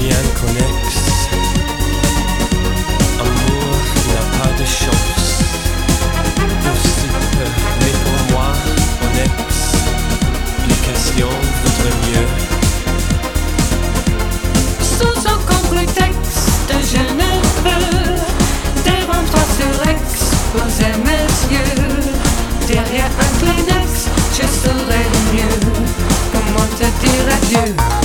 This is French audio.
rien ne connexe. Amour n'a pas de chance. Possible, mais pour moi, en explication vaudrait mieux. Sous aucun prétexte, je ne peux devant toi sur exposer mes yeux. Derrière un Kleenex, je saurais mieux comment te dire adieu.